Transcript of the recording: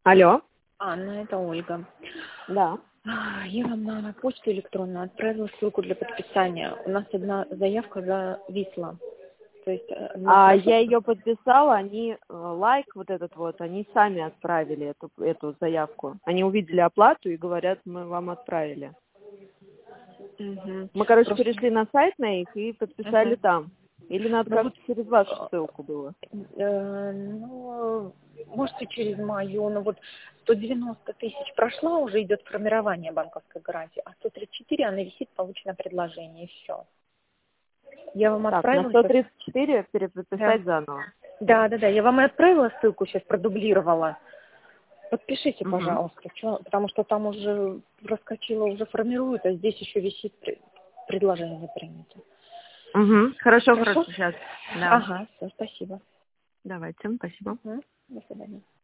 Алло. Анна, это Ольга. Да. Я вам на почту электронную отправила ссылку для подписания. У нас одна заявка зависла. То есть, Я ее подписала, они лайк вот этот вот, они сами отправили эту заявку. Они увидели оплату и говорят, мы вам отправили. Угу. Мы, перешли на сайт на их и подписали там. Или надо как-то через вашу ссылку было? Можете через мою, 190 тысяч прошла, уже идет формирование банковской гарантии, а 134 она висит, получено предложение, и все. Я вам отправила... на 134 переподписать Да. заново. Да, я вам и отправила ссылку, сейчас продублировала. Подпишите, пожалуйста, потому что там уже проскочило, уже формируют, а здесь еще висит предложение не принято. Хорошо, сейчас. Да. Ага, все, спасибо. Давайте, спасибо. До свидания.